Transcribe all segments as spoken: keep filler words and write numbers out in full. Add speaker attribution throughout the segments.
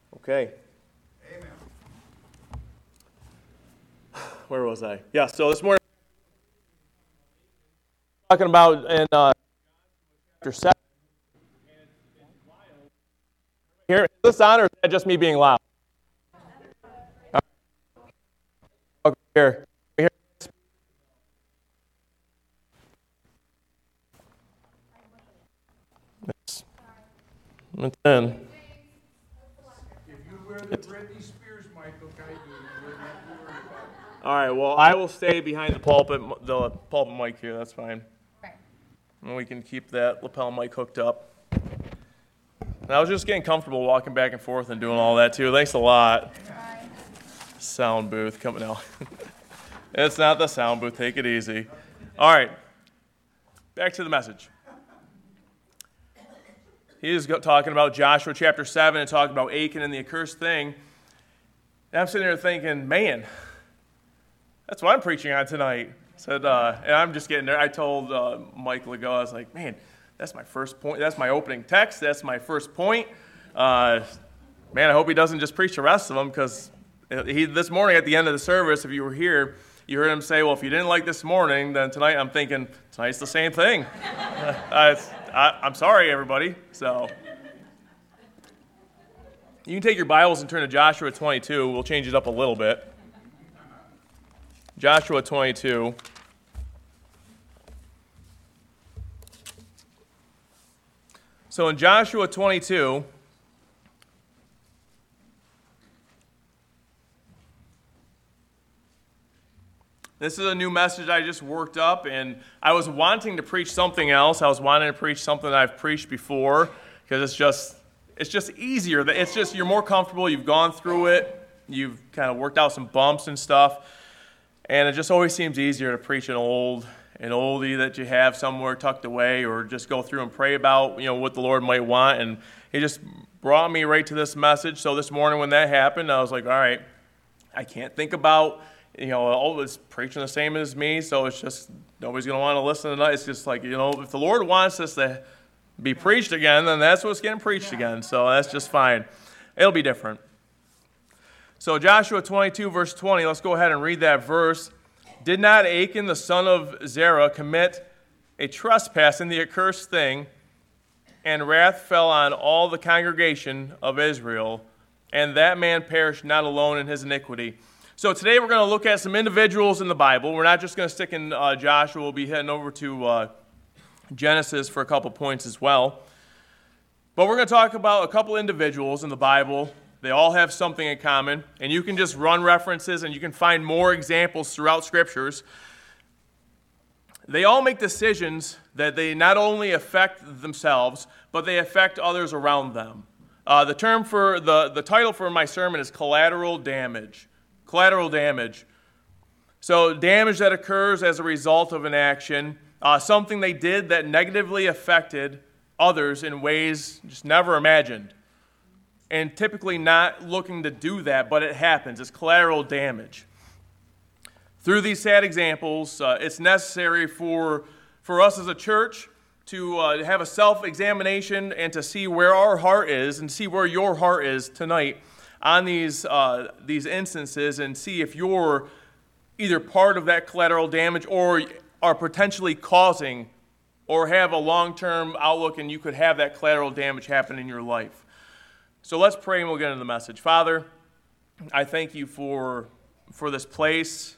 Speaker 1: Okay.
Speaker 2: Amen.
Speaker 1: Where was I? Yeah, so this morning, talking about in uh, chapter seven. Here, is this on, or is that just me being loud? Okay, here. Here. It's, it's in.
Speaker 2: If you wear the Britney Spears mic, like I do, you wouldn't have to worry about it.
Speaker 1: All right, well, I will stay behind the pulpit, the pulpit mic here. That's fine.
Speaker 3: Right.
Speaker 1: And we can keep that lapel mic hooked up. And I was just getting comfortable walking back and forth and doing all that, too. Thanks a lot. Sound booth coming out. It's not the sound booth. Take it easy. All right. Back to the message. He is talking about Joshua chapter seven and talking about Achan and the accursed thing. And I'm sitting there thinking, man, that's what I'm preaching on tonight. Said, uh, and I'm just getting there. I told uh, Mike Legault, I was like, man, that's my first point. That's my opening text. That's my first point. Uh, man, I hope he doesn't just preach the rest of them, because he this morning at the end of the service, if you were here, you heard him say, well, if you didn't like this morning, then tonight I'm thinking, tonight's the same thing. uh, I, I'm sorry, everybody. So you can take your Bibles and turn to Joshua twenty-two. We'll change it up a little bit. Joshua twenty-two. So in Joshua twenty-two, this is a new message I just worked up, and I was wanting to preach something else. I was wanting to preach something that I've preached before, because it's just it's just easier. It's just you're more comfortable. You've gone through it. You've kind of worked out some bumps and stuff, and it just always seems easier to preach an old an oldie that you have somewhere tucked away, or just go through and pray about, you know, what the Lord might want. And He just brought me right to this message. So this morning when that happened, I was like, all right, I can't think about, you know, always preaching the same as me, so it's just nobody's going to want to listen tonight. It's just like, you know, if the Lord wants us to be preached again, then that's what's getting preached again. So that's just fine. It'll be different. So Joshua twenty-two, verse twenty, let's go ahead and read that verse. Did not Achan, the son of Zerah, commit a trespass in the accursed thing, and wrath fell on all the congregation of Israel, and that man perished not alone in his iniquity. So today we're going to look at some individuals in the Bible. We're not just going to stick in uh, Joshua. We'll be heading over to uh, Genesis for a couple points as well. But we're going to talk about a couple individuals in the Bible. They all have something in common, and you can just run references and you can find more examples throughout Scriptures. They all make decisions that they not only affect themselves, but they affect others around them. Uh, the term for the, the title for my sermon is collateral damage. Collateral damage. So damage that occurs as a result of an action, uh, something they did that negatively affected others in ways just never imagined. And typically not looking to do that, but it happens. It's collateral damage. Through these sad examples, uh, it's necessary for, for us as a church to uh, have a self-examination and to see where our heart is and see where your heart is tonight on these, uh, these instances, and see if you're either part of that collateral damage or are potentially causing or have a long-term outlook and you could have that collateral damage happen in your life. So let's pray and we'll get into the message. Father, I thank you for, for this place,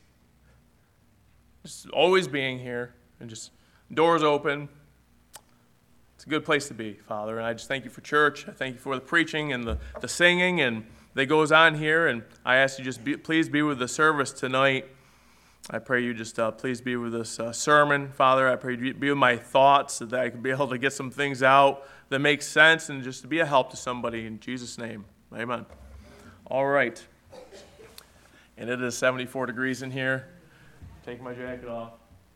Speaker 1: just always being here, and just doors open. It's a good place to be, Father. And I just thank you for church. I thank you for the preaching and the, the singing and that goes on here. And I ask you just be, please be with the service tonight. I pray you just uh, please be with this uh, sermon, Father. I pray you be with my thoughts so that I can be able to get some things out that make sense and just to be a help to somebody. In Jesus' name, amen. All right. And it is seventy-four degrees in here. Take my jacket off.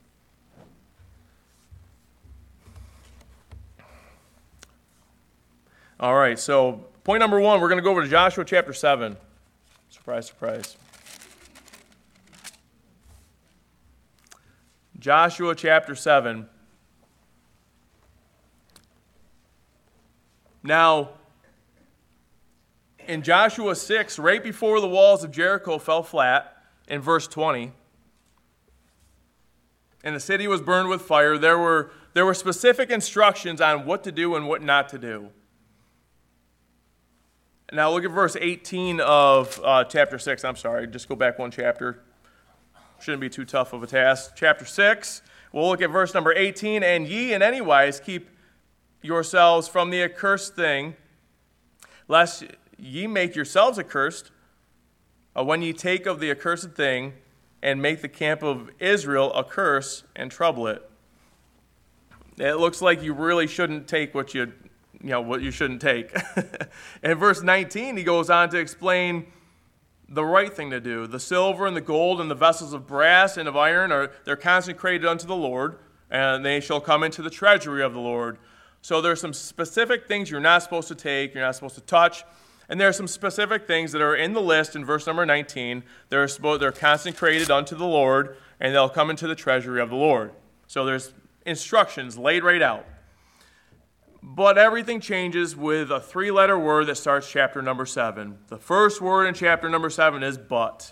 Speaker 1: All right, so point number one, we're going to go over to Joshua chapter seven. Surprise, surprise. Joshua chapter seven. Now, in Joshua six, right before the walls of Jericho fell flat, in verse twenty, and the city was burned with fire, there were, there were specific instructions on what to do and what not to do. Now look at verse eighteen of uh, chapter six. I'm sorry, just go back one chapter. Shouldn't be too tough of a task. Chapter six, we'll look at verse number eighteen. And ye in any wise keep yourselves from the accursed thing, lest ye make yourselves accursed, uh, when ye take of the accursed thing, and make the camp of Israel a curse and trouble it. It looks like you really shouldn't take what you, you know, what you shouldn't take. In verse nineteen, he goes on to explain the right thing to do. The silver and the gold and the vessels of brass and of iron are they're consecrated unto the Lord, and they shall come into the treasury of the Lord. So there's some specific things you're not supposed to take, you're not supposed to touch, and there are some specific things that are in the list in verse number nineteen. They're supposed, they're consecrated unto the Lord, and they'll come into the treasury of the Lord. So there's instructions laid right out. But everything changes with a three-letter word that starts chapter number seven. The first word in chapter number seven is but.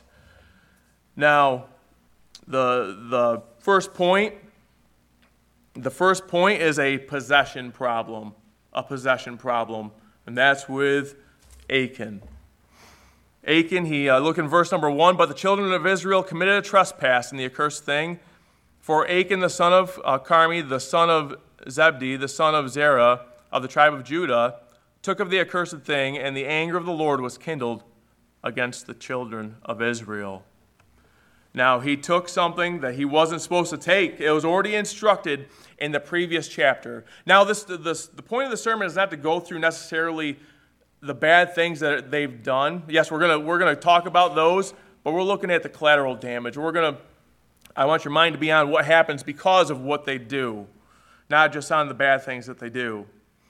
Speaker 1: Now, the, the first point, the first point is a possession problem, a possession problem, and that's with Achan. Achan, he uh, look in verse number one, but the children of Israel committed a trespass in the accursed thing, for Achan the son of uh, Carmi, the son of Zebdi, the son of Zerah, of the tribe of Judah, took of the accursed thing, and the anger of the Lord was kindled against the children of Israel. Now, he took something that he wasn't supposed to take. It was already instructed in the previous chapter. Now, this, this the point of the sermon is not to go through necessarily the bad things that they've done. Yes, we're gonna we're gonna talk about those, but we're looking at the collateral damage. We're gonna. I want your mind to be on what happens because of what they do, not just on the bad things that they do.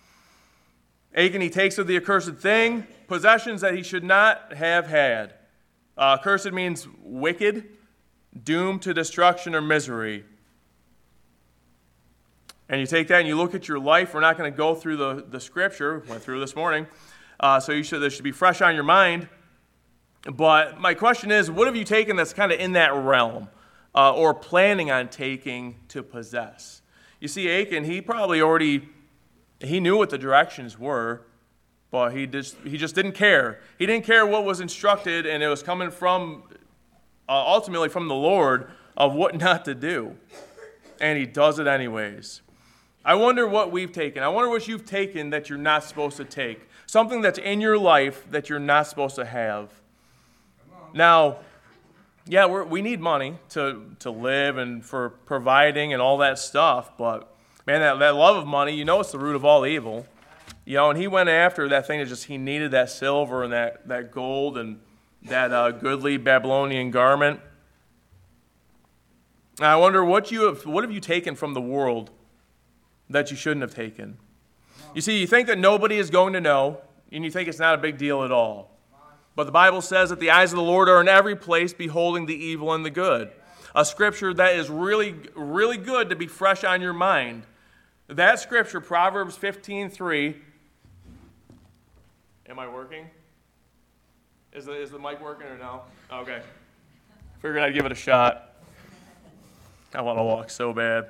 Speaker 1: Achan, he takes of the accursed thing, possessions that he should not have had. Uh, accursed means wicked, doomed to destruction or misery. And you take that and you look at your life. We're not going to go through the, the scripture. We went through this morning. Uh, so you should this should be fresh on your mind. But my question is, what have you taken that's kind of in that realm uh, or planning on taking to possess? You see, Achan, he probably already, he knew what the directions were, but he just, he just didn't care. He didn't care what was instructed, and it was coming from, uh, ultimately from the Lord, of what not to do. And he does it anyways. I wonder what we've taken. I wonder what you've taken that you're not supposed to take. Something that's in your life that you're not supposed to have. Now, yeah, we're, we need money to, to live and for providing and all that stuff, but man, that, that love of money, you know it's the root of all evil. You know, and he went after that thing that just, he needed that silver and that, that gold and that uh, goodly Babylonian garment. And I wonder what you have, what have you taken from the world that you shouldn't have taken? You see, you think that nobody is going to know, and you think it's not a big deal at all. But the Bible says that the eyes of the Lord are in every place, beholding the evil and the good. A scripture that is really, really good to be fresh on your mind. That scripture, Proverbs fifteen three. Am I working? Is the, is the mic working or no? Okay. Figured I'd give it a shot. I want to walk so bad.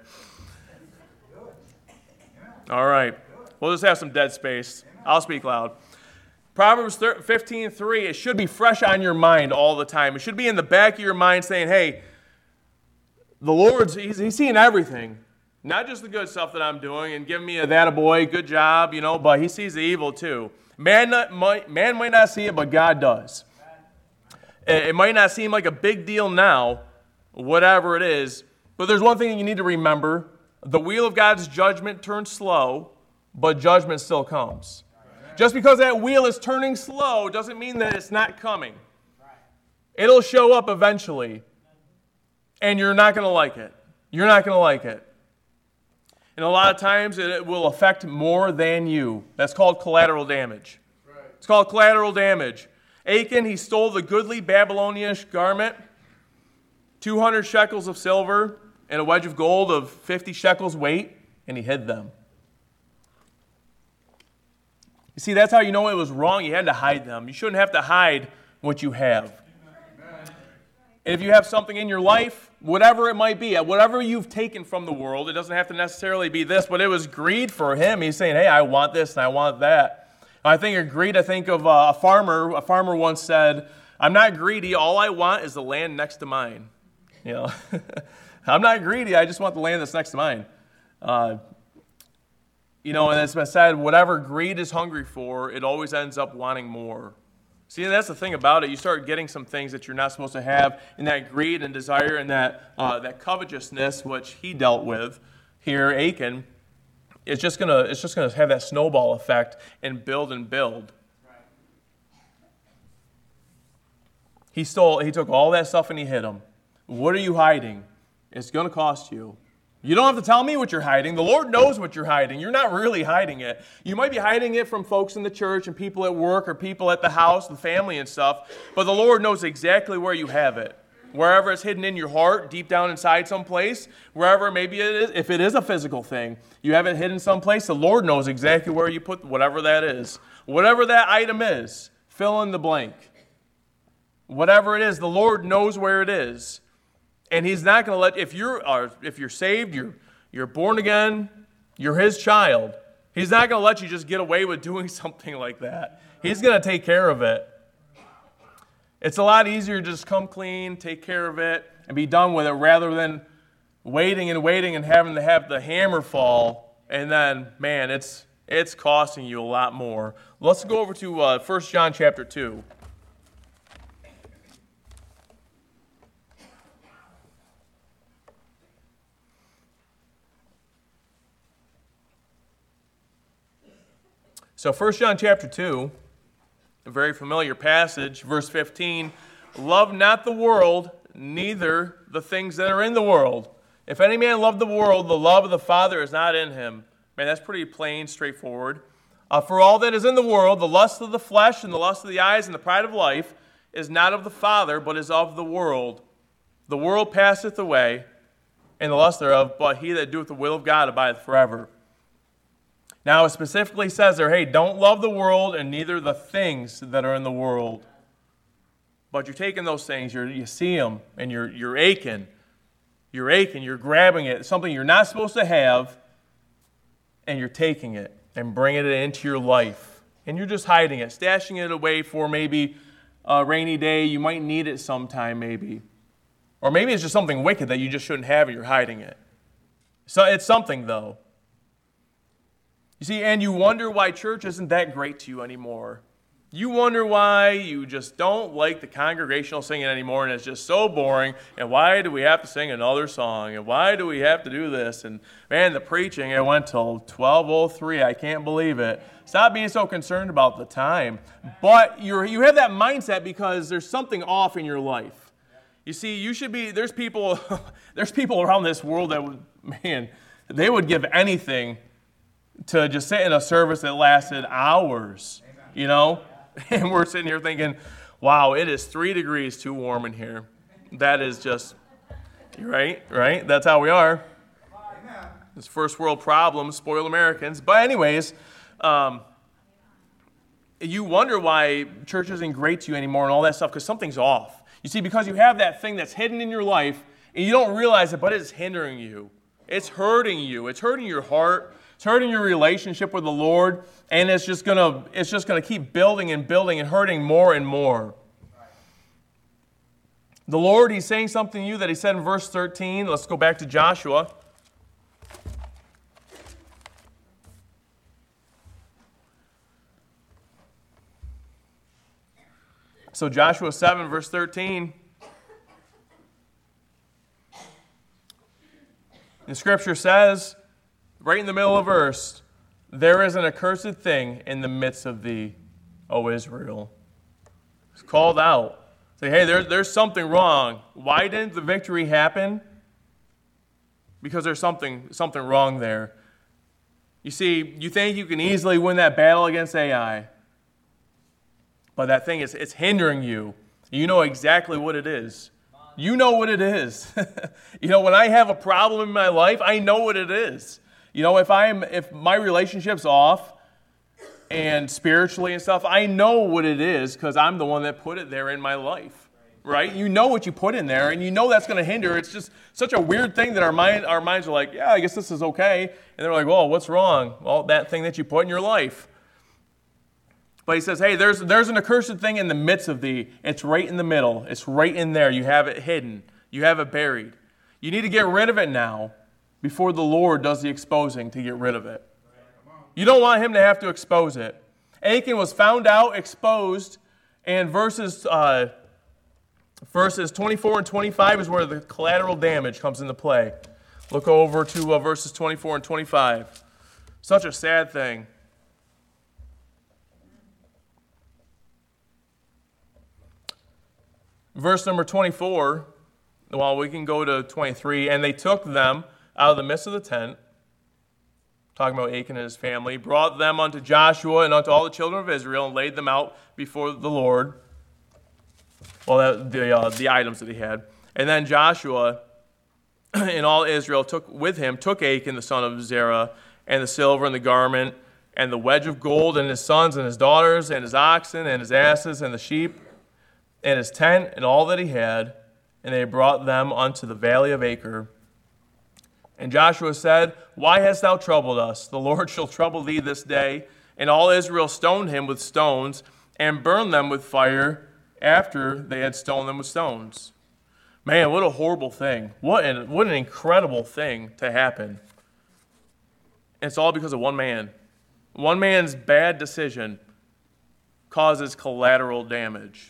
Speaker 1: All right. We'll just have some dead space. I'll speak loud. Proverbs fifteen three, it should be fresh on your mind all the time. It should be in the back of your mind saying, hey, the Lord's, he's, he's seeing everything. Not just the good stuff that I'm doing and giving me a that a boy, good job, you know, but he sees the evil too. Man, not, might, man might not see it, but God does. It, it might not seem like a big deal now, whatever it is, but there's one thing you need to remember. The wheel of God's judgment turns slow, but judgment still comes. Just because that wheel is turning slow doesn't mean that it's not coming. It'll show up eventually, and you're not going to like it. You're not going to like it. And a lot of times it will affect more than you. That's called collateral damage. It's called collateral damage. Achan, he stole the goodly Babylonian garment, two hundred shekels of silver, and a wedge of gold of fifty shekels weight, and he hid them. You see, that's how you know it was wrong. You had to hide them. You shouldn't have to hide what you have. And if you have something in your life, whatever it might be, whatever you've taken from the world, it doesn't have to necessarily be this, but it was greed for him. He's saying, hey, I want this and I want that. I think of greed, I think of uh, a farmer. A farmer once said, I'm not greedy. All I want is the land next to mine. You know, I'm not greedy. I just want the land that's next to mine. Uh, you know, and it's been said, whatever greed is hungry for, it always ends up wanting more. See, that's the thing about it. You start getting some things that you're not supposed to have, and that greed and desire and that uh, that covetousness, which he dealt with here, Achan, it's just gonna it's just gonna have that snowball effect and build and build. Right. He stole. He took all that stuff and he hid them. What are you hiding? It's gonna cost you. You don't have to tell me what you're hiding. The Lord knows what you're hiding. You're not really hiding it. You might be hiding it from folks in the church and people at work or people at the house, the family and stuff, but the Lord knows exactly where you have it. Wherever it's hidden in your heart, deep down inside someplace, wherever maybe it is, if it is a physical thing, you have it hidden someplace, the Lord knows exactly where you put whatever that is. Whatever that item is, fill in the blank. Whatever it is, the Lord knows where it is. And he's not going to let, if you're uh, if you're saved, you're you're born again, you're his child, he's not going to let you just get away with doing something like that. He's going to take care of it. It's a lot easier to just come clean, take care of it, and be done with it rather than waiting and waiting and having to have the hammer fall. And then, man, it's it's costing you a lot more. Let's go over to uh, First John chapter two. So First John chapter two, a very familiar passage, verse fifteen, love not the world, neither the things that are in the world. If any man love the world, the love of the Father is not in him. Man, that's pretty plain, straightforward. Uh, for all that is in the world, the lust of the flesh and the lust of the eyes and the pride of life is not of the Father, but is of the world. The world passeth away, and the lust thereof, but he that doeth the will of God abideth forever. Now, it specifically says there, hey, don't love the world and neither the things that are in the world. But you're taking those things, you're, you see them, and you're, you're aching. You're aching, you're grabbing it, something you're not supposed to have, and you're taking it and bringing it into your life. And you're just hiding it, stashing it away for maybe a rainy day. You might need it sometime maybe. Or maybe it's just something wicked that you just shouldn't have and you're hiding it. So it's something, though. You see, and you wonder why church isn't that great to you anymore. You wonder why you just don't like the congregational singing anymore, and it's just so boring, and why do we have to sing another song, and why do we have to do this, and man, the preaching, it went till twelve oh three, I can't believe it. Stop being so concerned about the time. But you're, you have that mindset because there's something off in your life. You see, you should be, there's people, there's people around this world that would, man, they would give anything to just sit in a service that lasted hours, you know? And we're sitting here thinking, wow, it is three degrees too warm in here. That is just, right, right? That's how we are. It's first world problems, spoil Americans. But anyways, um, you wonder why church isn't great to you anymore and all that stuff, because something's off. You see, because you have that thing that's hidden in your life, and you don't realize it, but it's hindering you. It's hurting you. It's hurting your heart. It's hurting your relationship with the Lord, and it's just gonna it's just gonna keep building and building and hurting more and more. The Lord, He's saying something to you that He said in verse thirteen. Let's go back to Joshua. So Joshua seven, verse thirteen. The Scripture says, right in the middle of verse, there is an accursed thing in the midst of thee, O Israel. It's called out. Say, hey, there, there's something wrong. Why didn't the victory happen? Because there's something, something wrong there. You see, you think you can easily win that battle against Ai, but that thing is it's hindering you. You know exactly what it is. You know what it is. You know, when I have a problem in my life, I know what it is. You know, if I'm if my relationship's off and spiritually and stuff, I know what it is because I'm the one that put it there in my life, right? You know what you put in there, and you know that's going to hinder. It's just such a weird thing that our mind, our minds are like, yeah, I guess this is okay. And they're like, well, what's wrong? Well, that thing that you put in your life. But he says, hey, there's, there's an accursed thing in the midst of thee. It's right in the middle. It's right in there. You have it hidden. You have it buried. You need to get rid of it now before the Lord does the exposing to get rid of it. You don't want him to have to expose it. Achan was found out, exposed, and verses, uh, verses twenty-four and twenty-five is where the collateral damage comes into play. Look over to uh, verses twenty-four and twenty-five. Such a sad thing. Verse number twenty-four, well, we can go to twenty-three. And they took them out of the midst of the tent, talking about Achan and his family, brought them unto Joshua and unto all the children of Israel, and laid them out before the Lord. Well, that, the, uh, the items that he had. And then Joshua and all Israel took with him, took Achan the son of Zerah, and the silver and the garment, and the wedge of gold, and his sons and his daughters, and his oxen, and his asses, and the sheep, and his tent, and all that he had, and they brought them unto the valley of Achor. And Joshua said, why hast thou troubled us? The Lord shall trouble thee this day. And all Israel stoned him with stones, and burned them with fire after they had stoned them with stones. Man, what a horrible thing. What an, what an incredible thing to happen. And it's all because of one man. One man's bad decision causes collateral damage.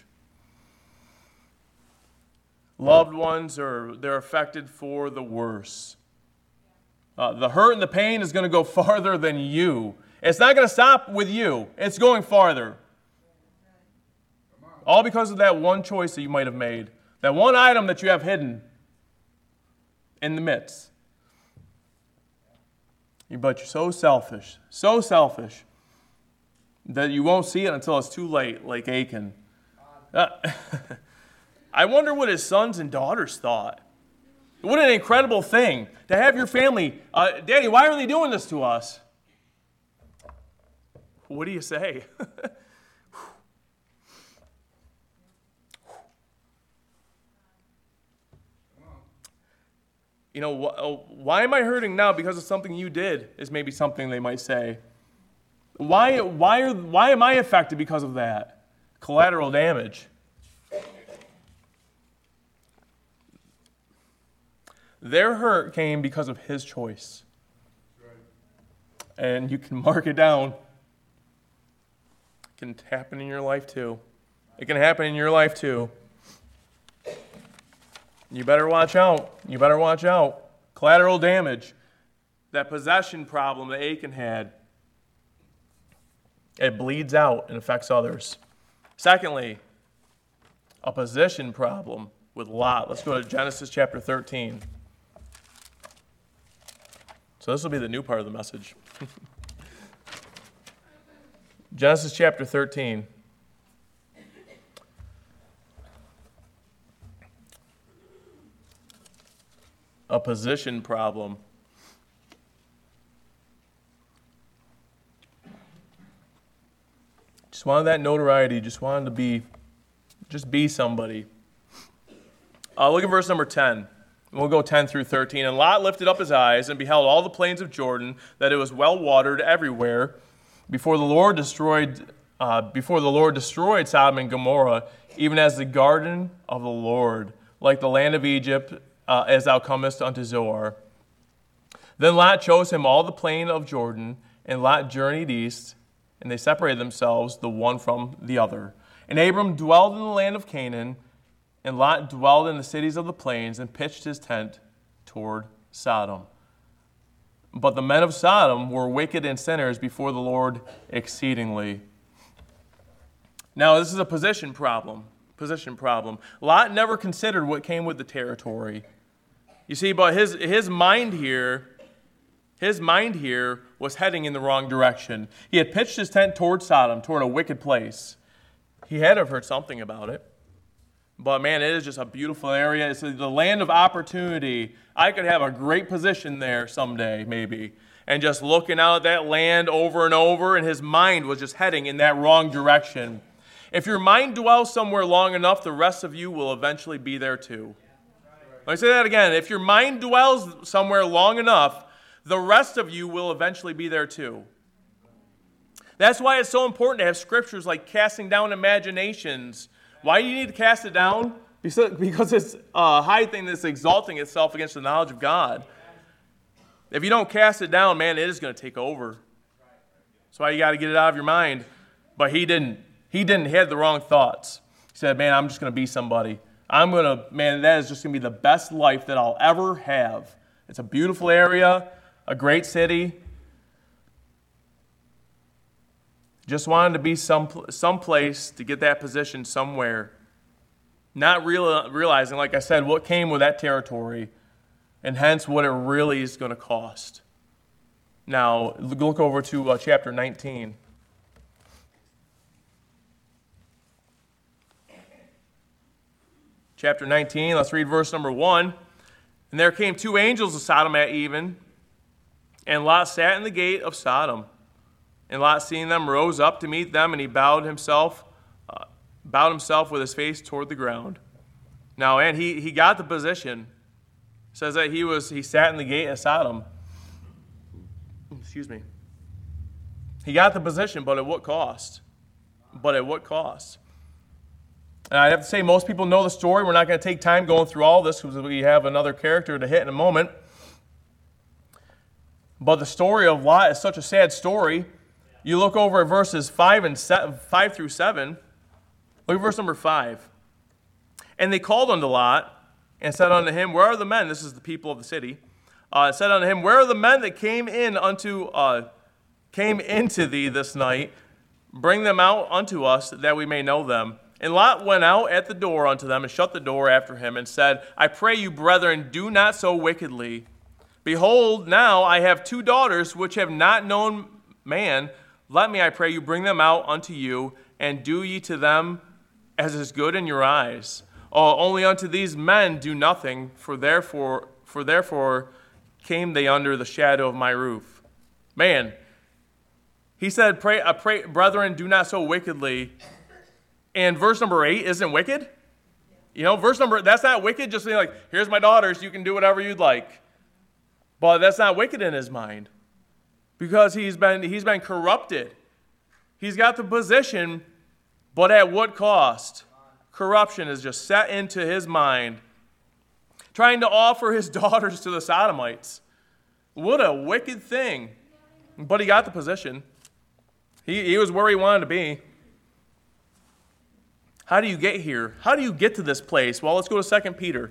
Speaker 1: Loved ones are they're affected for the worse. Uh, the hurt and the pain is going to go farther than you. It's not going to stop with you. It's going farther. All because of that one choice that you might have made. That one item that you have hidden in the midst. But you're so selfish, so selfish, that you won't see it until it's too late, like Achan. Uh, I wonder what his sons and daughters thought. What an incredible thing to have your family. Uh, Daddy, why are they doing this to us? What do you say? You know, wh- why am I hurting now? Because of something you did is maybe something they might say. Why, why, are, why am I affected because of that? Collateral damage. Their hurt came because of his choice. And you can mark it down. It can happen in your life too. It can happen in your life too. You better watch out. You better watch out. Collateral damage. That possession problem that Achan had. It bleeds out and affects others. Secondly, a position problem with Lot. Let's go to Genesis chapter thirteen. So this will be the new part of the message. Genesis chapter thirteen. A position problem. Just wanted that notoriety. Just wanted to be, just be somebody. Uh, look at verse number ten. We'll go ten through thirteen. And Lot lifted up his eyes and beheld all the plains of Jordan, that it was well watered everywhere. Before the Lord destroyed, uh, before the Lord destroyed Sodom and Gomorrah, even as the garden of the Lord, like the land of Egypt, uh, as thou comest unto Zoar. Then Lot chose him all the plain of Jordan, and Lot journeyed east, and they separated themselves the one from the other. And Abram dwelled in the land of Canaan, and Lot dwelled in the cities of the plains, and pitched his tent toward Sodom. But the men of Sodom were wicked and sinners before the Lord exceedingly. Now, this is a position problem. Position problem. Lot never considered what came with the territory. You see, but his his mind here, his mind here was heading in the wrong direction. He had pitched his tent toward Sodom, toward a wicked place. He had to have heard something about it. But man, it is just a beautiful area. It's the land of opportunity. I could have a great position there someday, maybe. and just looking out at that land over and over, and his mind was just heading in that wrong direction. If your mind dwells somewhere long enough, the rest of you will eventually be there too. Let me say that again. If your mind dwells somewhere long enough, the rest of you will eventually be there too. That's why it's so important to have scriptures like casting down imaginations. Why do you need to cast it down? Because it's a high thing that's exalting itself against the knowledge of God. If you don't cast it down, man, it is going to take over. That's why you got to get it out of your mind. But he didn't. He didn't. He had the wrong thoughts. He said, man, I'm just going to be somebody. I'm going to, man, that is just going to be the best life that I'll ever have. It's a beautiful area, a great city. Just wanted to be some someplace to get that position somewhere. Not real, realizing, like I said, what came with that territory, and hence what it really is going to cost. Now, look over to uh, chapter nineteen. Chapter nineteen, let's read verse number one. And there came two angels of Sodom at even, and Lot sat in the gate of Sodom. And Lot, seeing them, rose up to meet them, and he bowed himself, uh, bowed himself with his face toward the ground. Now, and he, he got the position. It says that he was he sat in the gate of Sodom. Excuse me. He got the position, but at what cost? But at what cost? And I have to say, most people know the story. We're not going to take time going through all this because we have another character to hit in a moment. But the story of Lot is such a sad story. You look over at verses five and seven, five through seven. Look at verse number five. And they called unto Lot and said unto him, where are the men? This is the people of the city. Uh, said unto him, where are the men that came in unto uh, came into thee this night? Bring them out unto us, that we may know them. And Lot went out at the door unto them, and shut the door after him, and said, I pray you, brethren, do not so wickedly. Behold, now I have two daughters which have not known man. Let me, I pray you, bring them out unto you, and do ye to them as is good in your eyes. Oh, only unto these men do nothing, for therefore, for therefore came they under the shadow of my roof. Man, he said, pray, I pray, brethren, do not so wickedly. And verse number eight isn't wicked. You know, verse number, that's not wicked, just being like, here's my daughters, you can do whatever you'd like. But that's not wicked in his mind. Because he's been he's been corrupted. He's got the position, but at what cost? Corruption is just set into his mind. Trying to offer his daughters to the Sodomites. What a wicked thing. But he got the position. He, he was where he wanted to be. How do you get here? How do you get to this place? Well, let's go to Second Peter.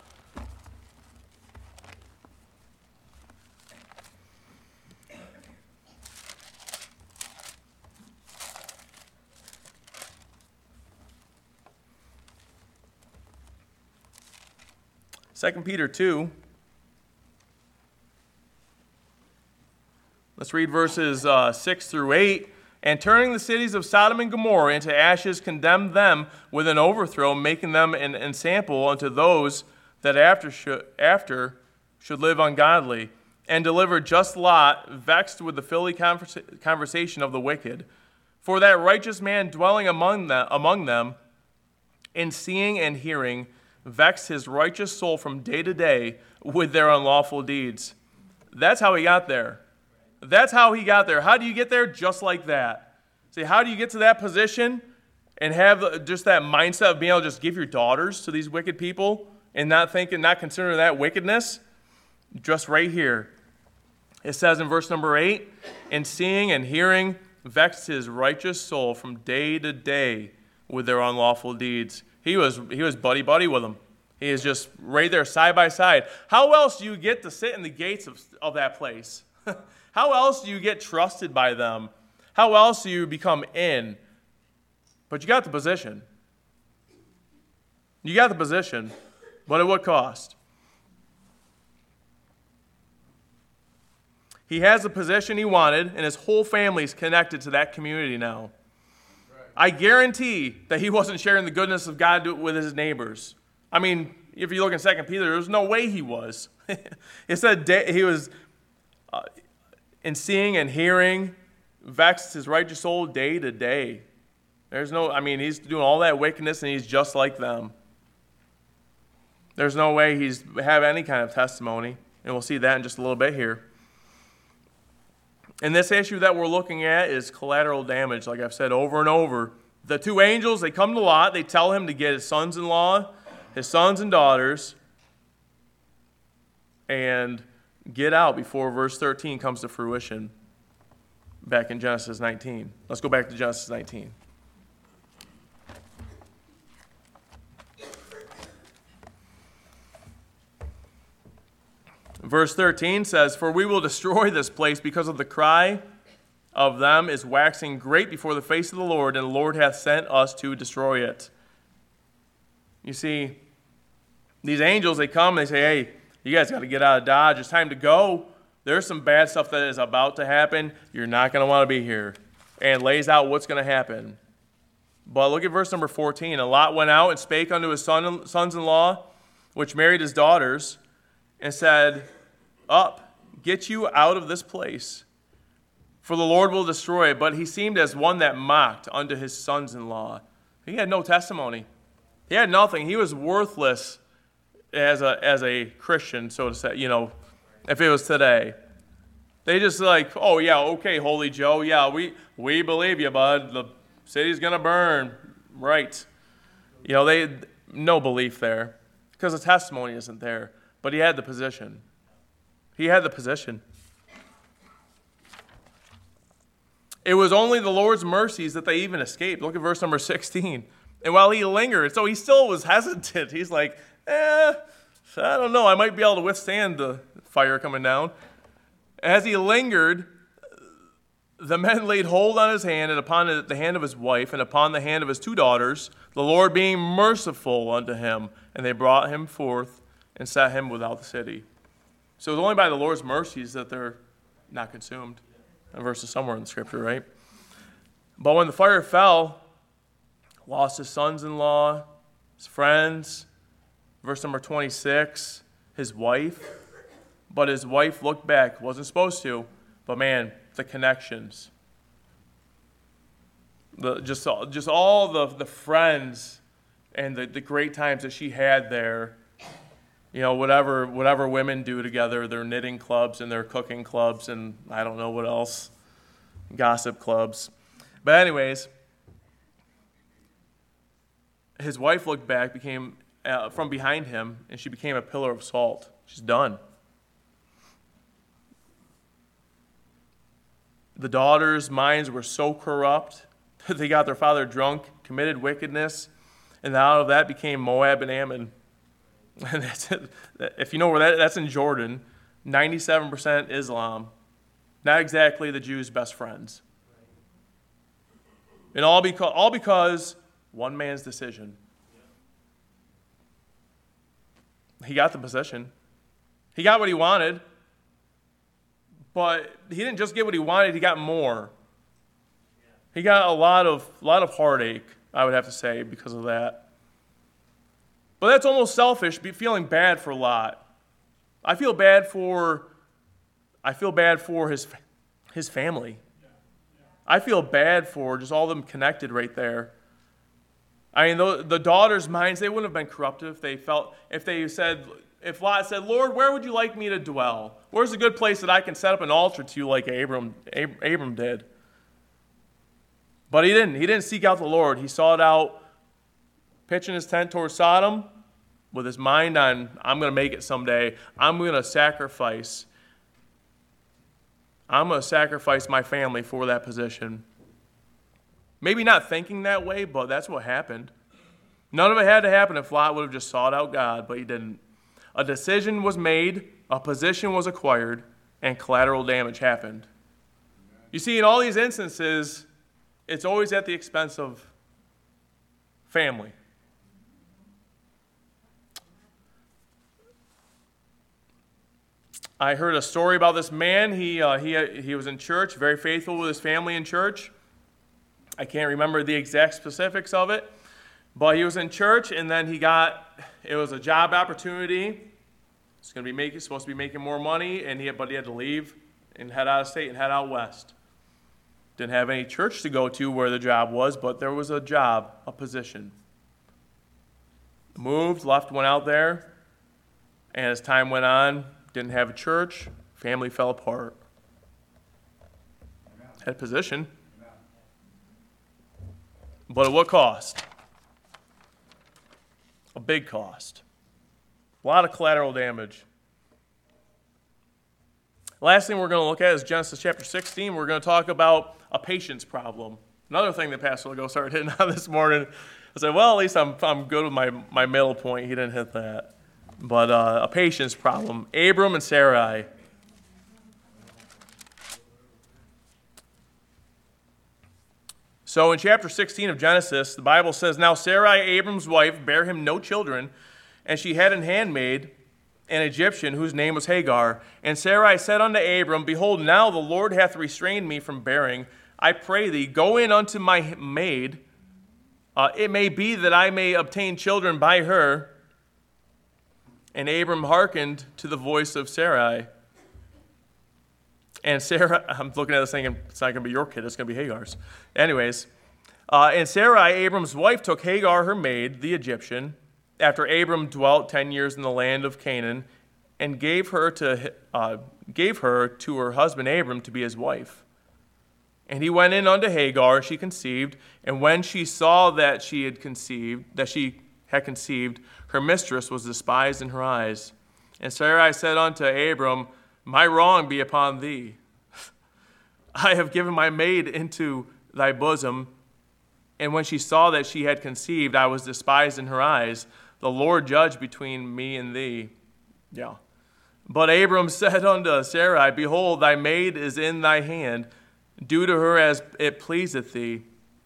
Speaker 1: Second Peter two. Let's read verses uh, six through eight. And turning the cities of Sodom and Gomorrah into ashes, condemned them with an overthrow, making them an ensample unto those that after should, after should live ungodly, and delivered just Lot, vexed with the filthy conversa- conversation of the wicked. For that righteous man dwelling among them, among them, in seeing and hearing, vexed his righteous soul from day to day with their unlawful deeds. That's how he got there. That's how he got there. How do you get there? Just like that. See, how do you get to that position and have just that mindset of being able to just give your daughters to these wicked people and not thinking, not considering that wickedness? Just right here. It says in verse number eight, in seeing and hearing, vexed his righteous soul from day to day with their unlawful deeds. He was he was buddy-buddy with them. He is just right there side by side. How else do you get to sit in the gates of, of that place? How else do you get trusted by them? How else do you become in? But you got the position. You got the position, but at what cost? He has the position he wanted, and his whole family is connected to that community now. Right. I guarantee that he wasn't sharing the goodness of God with his neighbors. I mean, if you look in Second Peter, there's no way he was. It said he was... Uh, in seeing and hearing, vexed his righteous soul day to day. There's no, I mean, he's doing all that wickedness and he's just like them. There's no way he's have any kind of testimony, and we'll see that in just a little bit here. And this issue that we're looking at is collateral damage, like I've said over and over. The two angels, they come to Lot, they tell him to get his sons-in-law, his sons and daughters, and get out before verse thirteen comes to fruition back in Genesis nineteen. Let's go back to Genesis nineteen. Verse thirteen says, "For we will destroy this place because of the cry of them is waxing great before the face of the Lord, and the Lord hath sent us to destroy it." You see, these angels, they come and they say, "Hey, you guys got to get out of Dodge. It's time to go. There's some bad stuff that is about to happen. You're not going to want to be here." And lays out what's going to happen. But look at verse number fourteen. "And Lot went out and spake unto his son, sons-in-law, which married his daughters, and said, Up, get you out of this place, for the Lord will destroy it. But he seemed as one that mocked unto his sons-in-law." He had no testimony. He had nothing. He was worthless as a as a Christian, so to say, you know, if it was today. They just like, "Oh, yeah, okay, Holy Joe, yeah, we, we believe you, bud. The city's going to burn." Right. You know, they no belief there because the testimony isn't there. But he had the position. He had the position. It was only the Lord's mercies that they even escaped. Look at verse number sixteen. "And while he lingered," so he still was hesitant. He's like, eh, I don't know. I might be able to withstand the fire coming down. "As he lingered, the men laid hold on his hand and upon the hand of his wife and upon the hand of his two daughters, the Lord being merciful unto him. And they brought him forth and set him without the city." So it's only by the Lord's mercies that they're not consumed. A verse is somewhere in the scripture, right? "But when the fire fell, lost his sons-in-law, his friends," verse number twenty-six, his wife. "But his wife looked back," wasn't supposed to, but man, the connections. The, just, just all the, the friends and the, the great times that she had there. You know, whatever whatever women do together, their knitting clubs and their cooking clubs and I don't know what else, gossip clubs. But anyways, his wife looked back, became uh, from behind him, and she became a pillar of salt. She's done. The daughters' minds were so corrupt that they got their father drunk, committed wickedness, and out of that became Moab and Ammon. And that's it. If you know where that, that's in Jordan, ninety-seven percent Islam, not exactly the Jews' best friends. And all because, all because one man's decision. He got the position. He got what he wanted, but he didn't just get what he wanted, he got more. He got a lot of, lot of heartache, I would have to say, because of that. But that's almost selfish, be feeling bad for Lot. I feel bad for, I feel bad for his, his family. I feel bad for just all of them connected right there. I mean, the, the daughters' minds, they wouldn't have been corrupted if they felt, if they said, if Lot said, "Lord, where would you like me to dwell? Where's a good place that I can set up an altar to you like Abram, Ab- Abram did?" But he didn't. He didn't seek out the Lord. He sought out pitching his tent towards Sodom with his mind on, I'm going to make it someday. I'm going to sacrifice. I'm going to sacrifice my family for that position. Maybe not thinking that way, but that's what happened. None of it had to happen if Lot would have just sought out God, but he didn't. A decision was made, a position was acquired, and collateral damage happened. You see, in all these instances, it's always at the expense of family. I heard a story about this man. He, uh, he, he was in church, very faithful with his family in church. I can't remember the exact specifics of it, but he was in church, and then he got, it was a job opportunity. He's going to be making, supposed to be making more money, and he, but he had to leave and head out of state and head out west. Didn't have any church to go to where the job was, but there was a job, a position. Moved, left, went out there, and as time went on, didn't have a church, family fell apart. Had a position, but at what cost? A big cost. A lot of collateral damage. Last thing we're going to look at is Genesis chapter sixteen. We're going to talk about a patience problem. Another thing that Pastor Lego started hitting on this morning. I said, well, at least I'm I'm good with my, my middle point. He didn't hit that. But uh, a patience problem. Abram and Sarai. So in chapter sixteen of Genesis, the Bible says, now Sarai, Abram's wife, bare him no children, and she had an handmaid, an Egyptian, whose name was Hagar. And Sarai said unto Abram, behold, now the Lord hath restrained me from bearing. I pray thee, go in unto my maid. Uh, it may be that I may obtain children by her. And Abram hearkened to the voice of Sarai. And Sarah, I'm looking at this thinking, it's not going to be your kid, it's going to be Hagar's. Anyways, uh, and Sarai, Abram's wife, took Hagar, her maid, the Egyptian, after Abram dwelt ten years in the land of Canaan, and gave her to uh, gave her to her husband Abram to be his wife. And he went in unto Hagar, she conceived, and when she saw that she had conceived, that she had conceived, her mistress was despised in her eyes. And Sarai said unto Abram, my wrong be upon thee. I have given my maid into thy bosom, and when she saw that she had conceived, I was despised in her eyes. The Lord judge between me and thee. Yeah. But Abram said unto Sarai, behold, thy maid is in thy hand. Do to her as it pleaseth thee.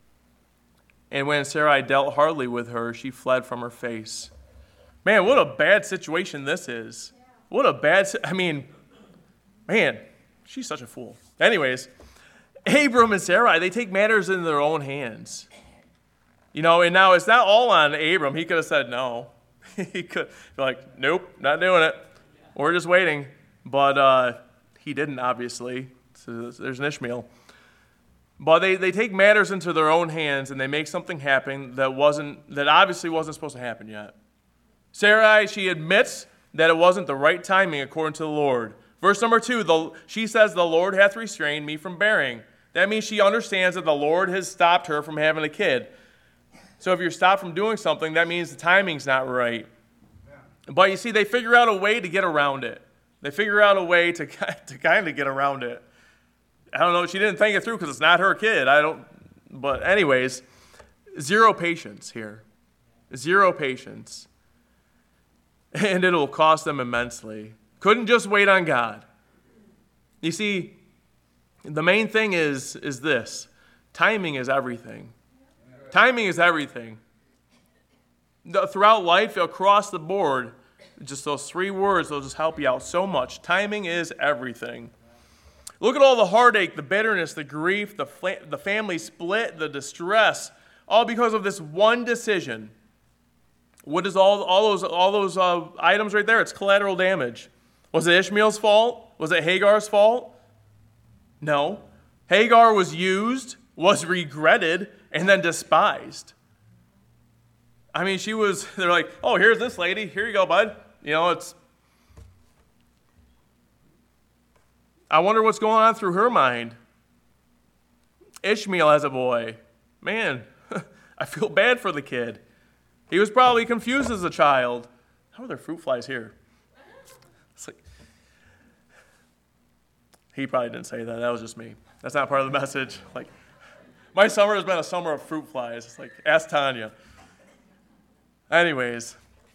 Speaker 1: And when Sarai dealt hardly with her, she fled from her face. Man, what a bad situation this is. What a bad, I mean, man, she's such a fool. Anyways, Abram and Sarai, they take matters in their own hands. You know, and now it's not all on Abram. He could have said no. He could be like, nope, not doing it. We're just waiting. But uh, he didn't, obviously. So there's an Ishmael. But they, they take matters into their own hands and they make something happen that wasn't that obviously wasn't supposed to happen yet. Sarai, she admits that it wasn't the right timing according to the Lord. Verse number two, the, she says, the Lord hath restrained me from bearing. That means she understands that the Lord has stopped her from having a kid. So if you're stopped from doing something, that means the timing's not right. But you see, they figure out a way to get around it. They figure out a way to, to kind of get around it. I don't know, she didn't think it through because it's not her kid. I don't, but anyways, zero patience here. Zero patience. And it'll cost them immensely. Couldn't just wait on God. You see, the main thing is, is this. Timing is everything. Timing is everything. Throughout life, across the board, just those three words will just help you out so much. Timing is everything. Look at all the heartache, the bitterness, the grief, the, fa- the family split, the distress, all because of this one decision. What is all, all those, all those uh, items right there? It's collateral damage. Was it Ishmael's fault? Was it Hagar's fault? No. Hagar was used, was regretted, and then despised. I mean, she was, they're like, oh, here's this lady. Here you go, bud. You know, it's, I wonder what's going on through her mind. Ishmael as a boy. Man, I feel bad for the kid. He was probably confused as a child. How are there fruit flies here? It's like, he probably didn't say that. That was just me. That's not part of the message. Like, my summer has been a summer of fruit flies. It's like, ask Tanya. Anyways,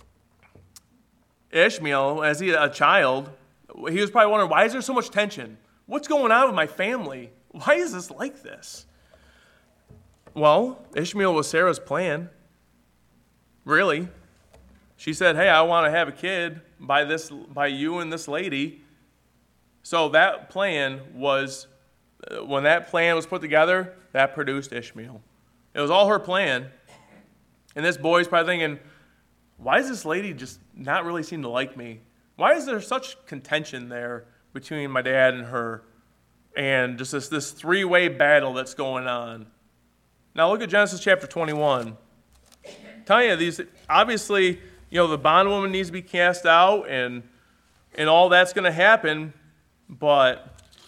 Speaker 1: Ishmael, as he a child, he was probably wondering, why is there so much tension? What's going on with my family? Why is this like this? Well, Ishmael was Sarah's plan. Really. She said, hey, I want to have a kid by this, by you and this lady. So that plan was, when that plan was put together, that produced Ishmael. It was all her plan. And this boy's probably thinking, why does this lady just not really seem to like me? Why is there such contention there between my dad and her? and just this, this three-way battle that's going on. Now look at Genesis chapter twenty-one. Tell you, these obviously, you know, the bondwoman needs to be cast out, and and all that's going to happen, but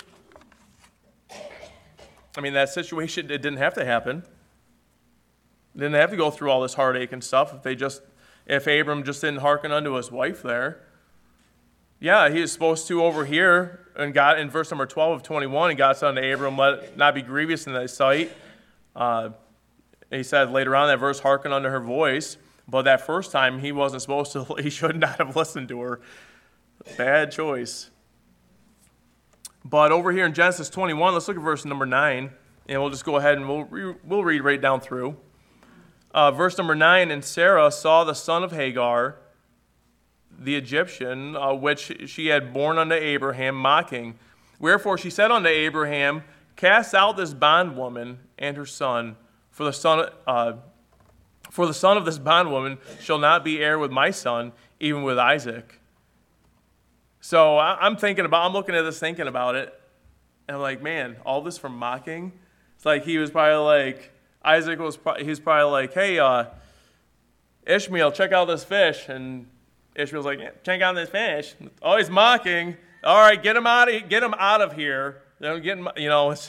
Speaker 1: I mean, that situation, it didn't have to happen. They didn't have to go through all this heartache and stuff if they just, if Abram just didn't hearken unto his wife there. Yeah, he is supposed to over here, and God in verse number twelve of twenty-one, and God said unto Abram, let it not be grievous in thy sight. Uh, he said later on in that verse, hearken unto her voice. But that first time, he wasn't supposed to, he should not have listened to her. Bad choice. But over here in Genesis twenty-one, let's look at verse number nine, and we'll just go ahead and we'll, re- we'll read right down through. Uh, verse number nine, and Sarah saw the son of Hagar, the Egyptian, uh, which she had borne unto Abraham, mocking. Wherefore she said unto Abraham, cast out this bondwoman and her son, for the son, uh, for the son of this bondwoman shall not be heir with my son, even with Isaac. So I, I'm thinking about, I'm looking at this, thinking about it, and I'm like, man, all this from mocking. It's like he was probably like, Isaac was, he was probably like, hey, uh, Ishmael, check out this fish, and Ishmael's like, yeah, check out this fish. Oh, he's mocking. All right, get him out of get him out of here. You know, get him, you know. It's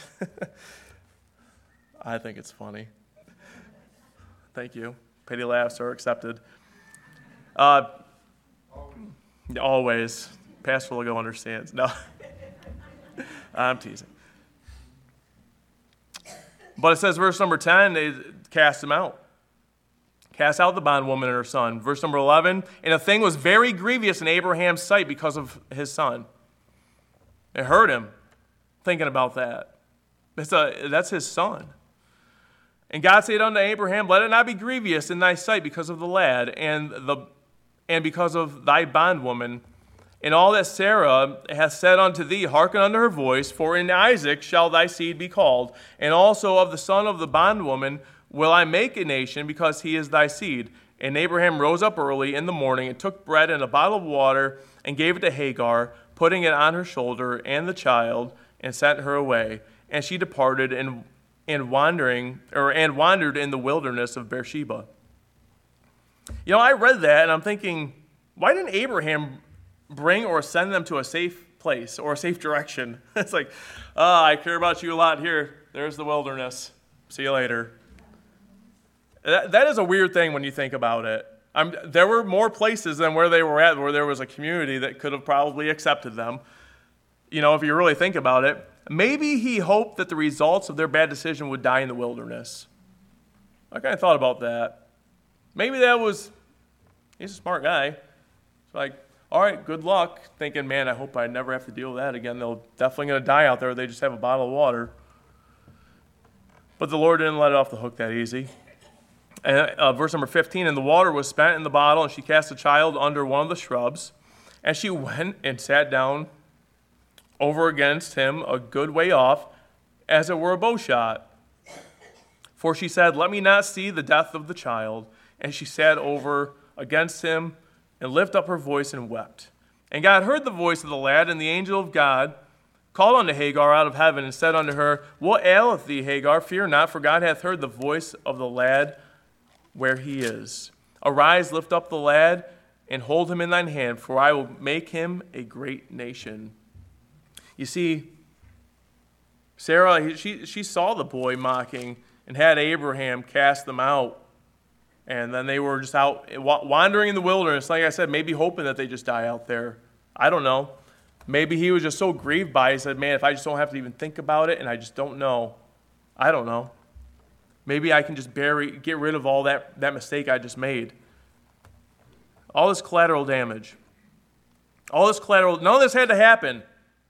Speaker 1: I think it's funny. Thank you. Pity laughs are accepted. Uh, always. always. Pastor Logo understands. No, I'm teasing. But it says, verse number ten, they cast him out. Cast out the bondwoman and her son. Verse number eleven, and a thing was very grievous in Abraham's sight because of his son. It hurt him thinking about that. It's a, that's his son. And God said unto Abraham, let it not be grievous in thy sight because of the lad and the and because of thy bondwoman. And all that Sarah hath said unto thee, hearken unto her voice, for in Isaac shall thy seed be called. And also of the son of the bondwoman will I make a nation, because he is thy seed. And Abraham rose up early in the morning, and took bread and a bottle of water, and gave it to Hagar, putting it on her shoulder and the child, and sent her away. And she departed and and wandering or and wandered in the wilderness of Beersheba. You know, I read that and I'm thinking, why didn't Abraham bring or send them to a safe place or a safe direction? It's like, oh, I care about you a lot here. There's the wilderness. See you later. That, that is a weird thing when you think about it. I'm, there were more places than where they were at where there was a community that could have probably accepted them. You know, if you really think about it. Maybe he hoped that the results of their bad decision would die in the wilderness. I kind of thought about that. Maybe that was, he's a smart guy. It's like, all right, good luck. Thinking, man, I hope I never have to deal with that again. They're definitely going to die out there. They just have a bottle of water. But the Lord didn't let it off the hook that easy. And, uh, verse number fifteen, and the water was spent in the bottle, and she cast the child under one of the shrubs. And she went and sat down over against him a good way off, as it were a bow shot. For she said, let me not see the death of the child. And she sat over against him, and lifted up her voice and wept. And God heard the voice of the lad, and the angel of God called unto Hagar out of heaven, and said unto her, what aileth thee, Hagar? Fear not, for God hath heard the voice of the lad where he is. Arise, lift up the lad, and hold him in thine hand, for I will make him a great nation. You see, Sarah, she, she saw the boy mocking and had Abraham cast them out. And then they were just out wandering in the wilderness. Like I said, maybe hoping that they just die out there. I don't know. Maybe he was just so grieved by it. He said, man, if I just don't have to even think about it and I just don't know. I don't know. Maybe I can just bury, get rid of all that, that mistake I just made. All this collateral damage. All this collateral, none of this had to happen.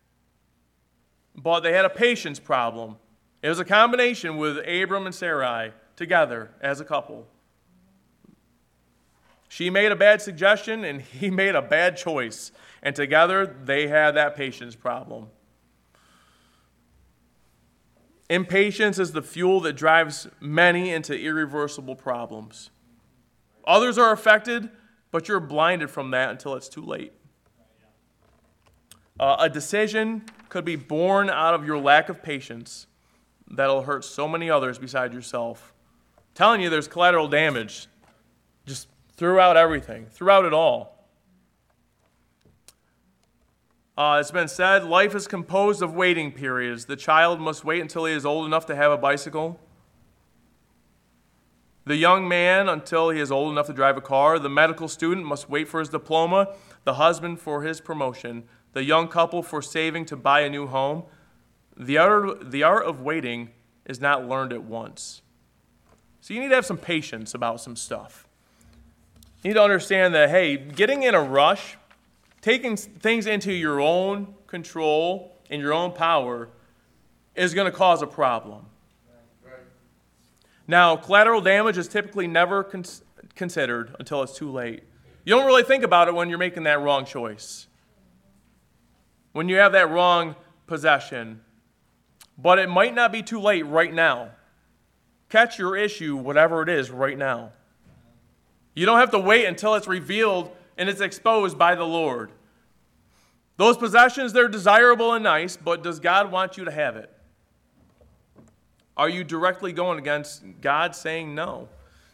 Speaker 1: But they had a patience problem. It was a combination with Abram and Sarai together as a couple. She made a bad suggestion and he made a bad choice. And together they had that patience problem. Impatience is the fuel that drives many into irreversible problems. Others are affected, but you're blinded from that until it's too late. Uh, a decision could be born out of your lack of patience that'll hurt so many others beside yourself. I'm telling you, there's collateral damage just throughout everything, throughout it all. Uh, it's been said, life is composed of waiting periods. The child must wait until he is old enough to have a bicycle. The young man until he is old enough to drive a car. The medical student must wait for his diploma. The husband for his promotion. The young couple for saving to buy a new home. The art, the art of waiting is not learned at once. So you need to have some patience about some stuff. You need to understand that, hey, getting in a rush, taking things into your own control and your own power is going to cause a problem. Now, collateral damage is typically never cons- considered until it's too late. You don't really think about it when you're making that wrong choice, when you have that wrong possession. But it might not be too late right now. Catch your issue, whatever it is, right now. You don't have to wait until it's revealed and it's exposed by the Lord. Those possessions, they're desirable and nice, but does God want you to have it? Are you directly going against God saying no?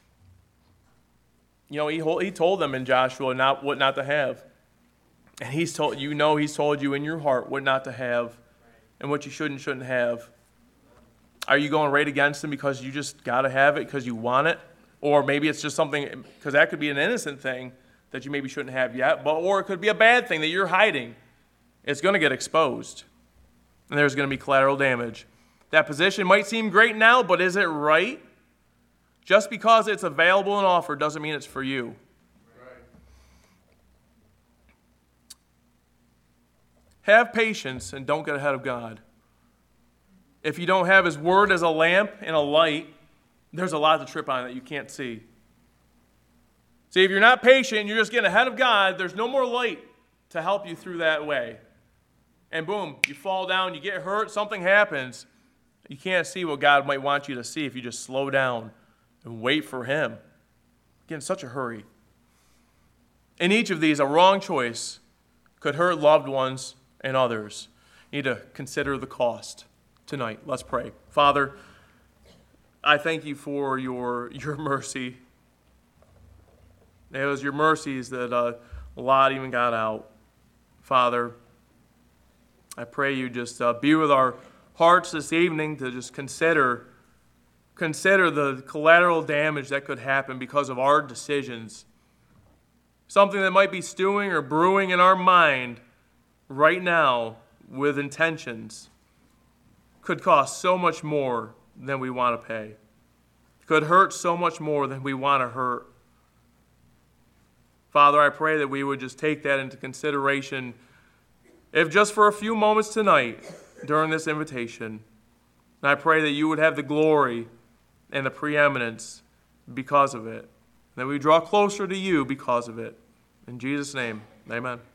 Speaker 1: You know, he, he told them in Joshua not what not to have. And he's told you know he's told you in your heart what not to have and what you should and shouldn't have. Are you going right against him because you just got to have it because you want it? Or maybe it's just something, because that could be an innocent thing that you maybe shouldn't have yet, but or it could be a bad thing that you're hiding. It's going to get exposed. And there's going to be collateral damage. That position might seem great now, but is it right? Just because it's available and offered doesn't mean it's for you.
Speaker 2: Right.
Speaker 1: Have patience and don't get ahead of God. If you don't have His Word as a lamp and a light, there's a lot to trip on that you can't see. See, if you're not patient and you're just getting ahead of God, there's no more light to help you through that way. And boom, you fall down, you get hurt, something happens. You can't see what God might want you to see if you just slow down and wait for Him. Get in such a hurry. In each of these, a wrong choice could hurt loved ones and others. You need to consider the cost tonight. Let's pray. Father, I thank you for your, your mercy. It was your mercies that uh, Lot even got out. Father, I pray you just uh, be with our hearts this evening to just consider consider the collateral damage that could happen because of our decisions. Something that might be stewing or brewing in our mind right now with intentions could cost so much more than we want to pay. Could hurt so much more than we want to hurt. Father, I pray that we would just take that into consideration, if just for a few moments tonight, during this invitation. And I pray that you would have the glory and the preeminence because of it. That we draw closer to you because of it. In Jesus' name, amen.